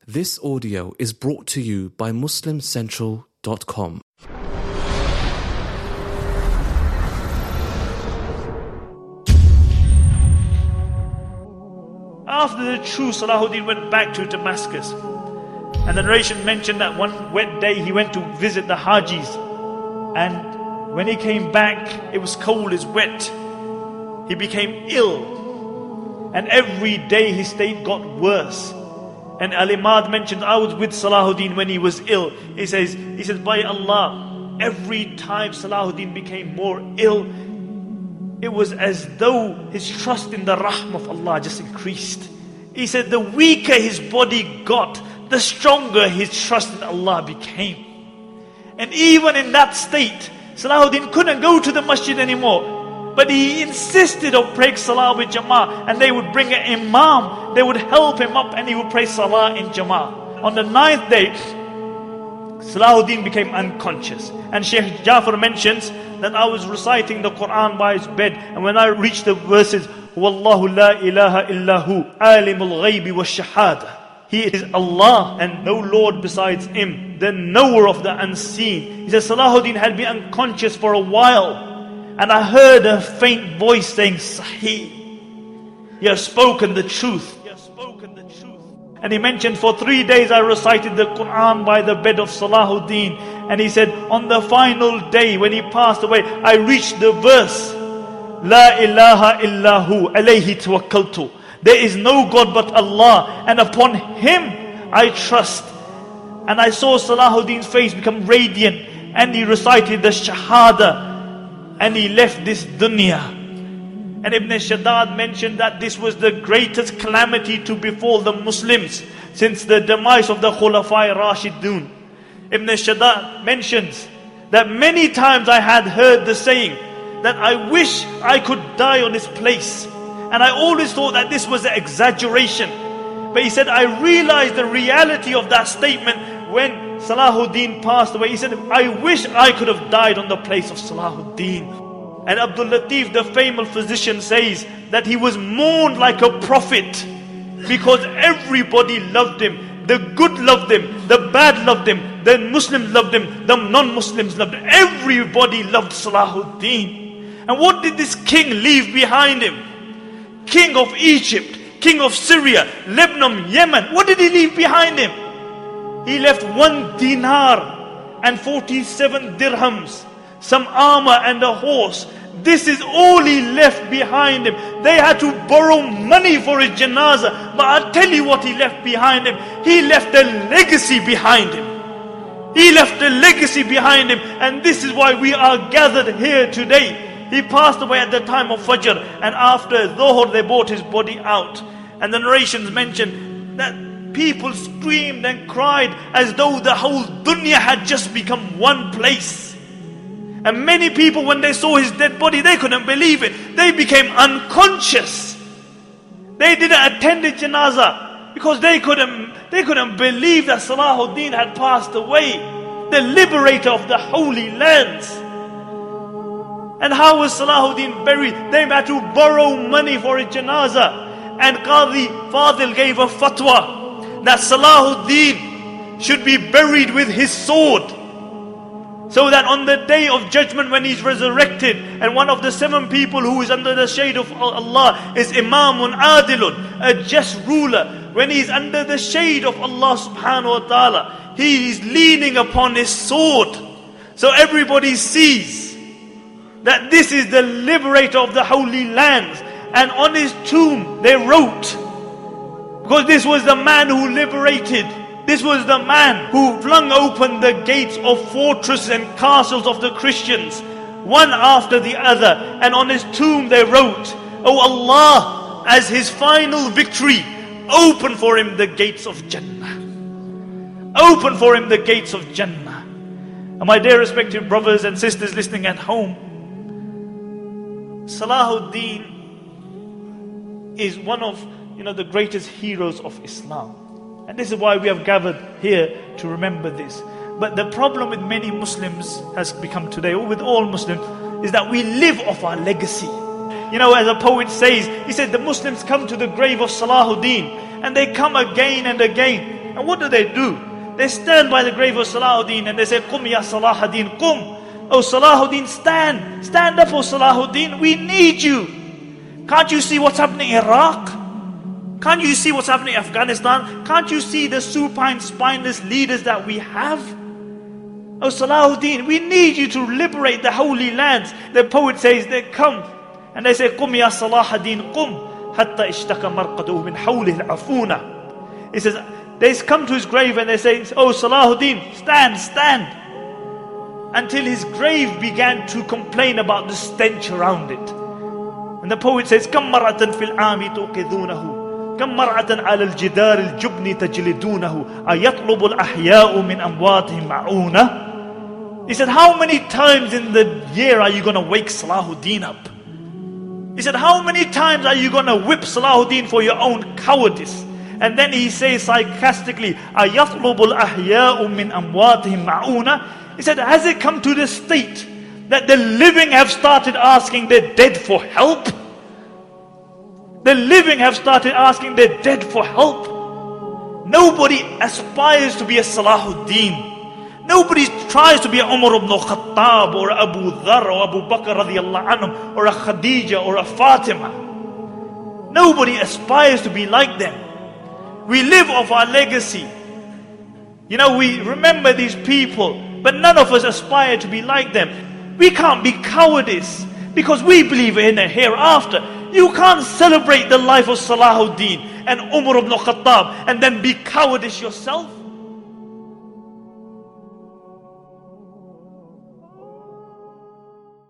This audio is brought to you by MuslimCentral.com. After the true Salahuddin went back to Damascus, and the narration mentioned that one wet day he went to visit the Hajis, and when he came back it was cold, it's wet. He became ill, and every day his state got worse. And Al-Imad mentioned, I was with Salahuddin when he was ill. He says, by Allah, every time Salahuddin became more ill, it was as though his trust in the Rahm of Allah just increased. He said, the weaker his body got, the stronger his trust in Allah became. And even in that state, Salahuddin couldn't go to the masjid anymore. But he insisted on praying salah with Jama'ah, and they would bring an imam, they would help him up, and he would pray salah in Jama'ah. On the 9th day, Salahuddin became unconscious. And Shaykh Jafar mentions that I was reciting the Quran by his bed, and when I reached the verses, Wallahu la ilaha illahu, alimul ghaybi wa shahada. He is Allah and no Lord besides Him, the knower of the unseen. He says Salahuddin had been unconscious for a while. And I heard a faint voice saying, Sahih, you have spoken the truth. And he mentioned, for 3 days I recited the Quran by the bed of Salahuddin. And he said, on the final day when he passed away, I reached the verse, La ilaha illahu alayhi tawakkaltu. There is no God but Allah, and upon Him I trust. And I saw Salahuddin's face become radiant, and he recited the Shahada, and he left this dunya. And Ibn Shaddad mentioned that this was the greatest calamity to befall the Muslims since the demise of the Khulafai Rashidun. Ibn Shaddad mentions that many times I had heard the saying that I wish I could die on this place. And I always thought that this was an exaggeration. But he said, I realized the reality of that statement when Salahuddin passed away. He said, I wish I could have died on the place of Salahuddin. And Abdul Latif, the famous physician, says that he was mourned like a prophet because everybody loved him. The good loved him, the bad loved him, the Muslims loved him, the non-Muslims loved him. Everybody loved Salahuddin. And what did this king leave behind him? King of Egypt, king of Syria, Lebanon, Yemen. What did he leave behind him? He left 1 dinar and 47 dirhams, some armor and a horse. This is all he left behind him. They had to borrow money for his janazah. But I'll tell you what he left behind him. He left a legacy behind him. He left a legacy behind him. And this is why we are gathered here today. He passed away at the time of Fajr, and after Dhuhr they brought his body out. And the narrations mention that people screamed and cried as though the whole dunya had just become one place. And many people, when they saw his dead body, they couldn't believe it. They became unconscious. They didn't attend the janazah because they couldn't believe that Salahuddin had passed away, the liberator of the holy lands. And how was Salahuddin buried? They had to borrow money for his janazah. And Qadi Fadil gave a fatwa that Salahuddin should be buried with his sword, so that on the day of judgment when he's resurrected, and one of the 7 people who is under the shade of Allah is Imamun Adilun, a just ruler. When he's under the shade of Allah subhanahu wa ta'ala, he is leaning upon his sword. So everybody sees that this is the liberator of the holy lands. And on his tomb they wrote, because this was the man who liberated, this was the man who flung open the gates of fortresses and castles of the Christians, one after the other. And on his tomb they wrote, Oh Allah, as his final victory, open for him the gates of Jannah. Open for him the gates of Jannah. And my dear respected brothers and sisters listening at home, Salahuddin is one of the greatest heroes of Islam. And this is why we have gathered here to remember this. But the problem with many Muslims has become today, or with all Muslims, is that we live off our legacy. As a poet says, he said the Muslims come to the grave of Salahuddin and they come again and again. And what do? They stand by the grave of Salahuddin and they say, Qum ya Salahuddin, Qum. Oh Salahuddin, stand. Stand up, oh Salahuddin. We need you. Can't you see what's happening in Iraq? Can't you see what's happening in Afghanistan? Can't you see the supine, spineless leaders that we have? Oh Salahuddin, we need you to liberate the holy lands. The poet says they come and they say, Qum ya Salahuddin, Qum, hatta ishtaka marqaduhu min hawlihi al-afuna. He says, they come to his grave and they say, oh Salahuddin, stand, stand. Until his grave began to complain about the stench around it. And the poet says, كم مرة في العام توقظونه كم مرة على الجدار الجبن تجلدونه أيطلب الأحياء من أمواتهم معونة. He said, how many times in the year are you going to wake Salahuddin up? He said, how many times are you going to whip Salahuddin for your own cowardice? And then he says sarcastically, أيطلب الأحياء من أمواتهم معونة. He said, has it come to the state that the living have started asking the dead for help? The living have started asking the dead for help. Nobody aspires to be a Salahuddin. Nobody tries to be a Umar ibn Khattab or Abu Dhar or Abu Bakr radiallahu anhum or a Khadija or a Fatima. Nobody aspires to be like them. We live off our legacy. You know, we remember these people, but none of us aspire to be like them. We can't be cowardice because we believe in a hereafter. You can't celebrate the life of Salahuddin and Umar ibn Khattab and then be cowardice yourself.